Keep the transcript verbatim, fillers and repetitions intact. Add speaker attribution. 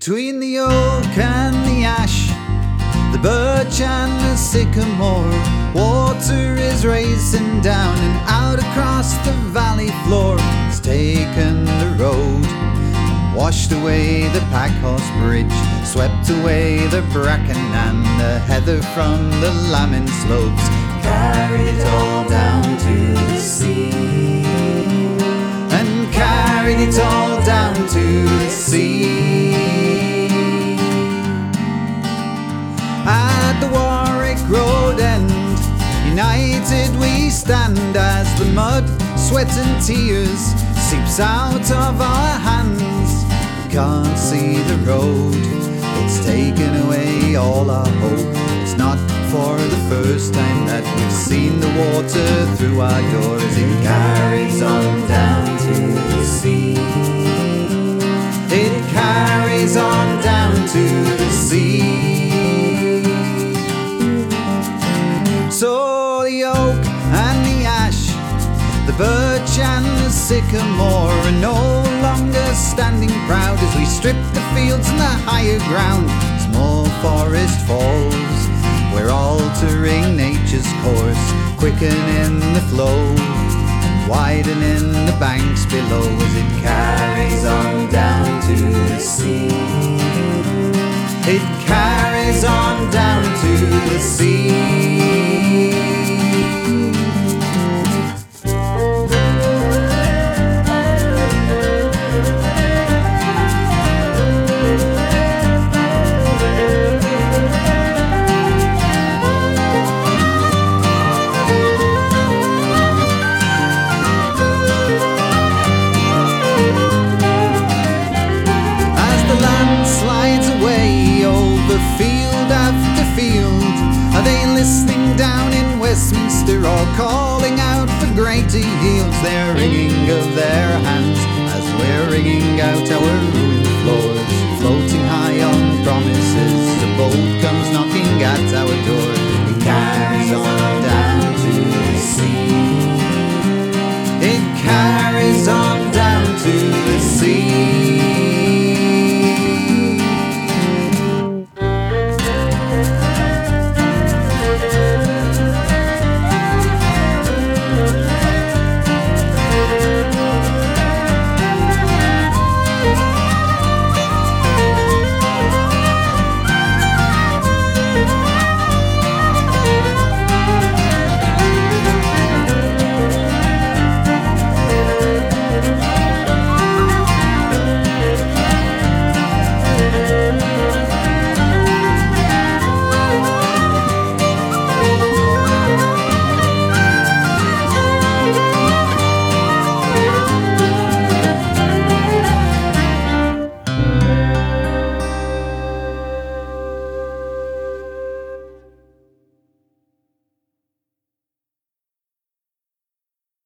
Speaker 1: Between the oak and the ash, the birch and the sycamore, water is racing down and out across the valley floor. It's taken the road, washed away the Packhorse Bridge, swept away the bracken and the heather from the lambing slopes, carried it all down to the sea, and carried it all down to the sea. At the Warwick Road end, united we stand as the mud, sweat and tears seeps out of our hands. We can't see the road, it's taken away all our hope. It's not for the first time that we've seen the water through our doors. It carries on down to the sea, it carries on down to the sea. So the oak and the ash, the birch and the sycamore are no longer standing proud as we strip the fields and the higher ground. Small forest falls, we're altering nature's course, quickening the flow, widening the banks below as it carries on down to the sea. It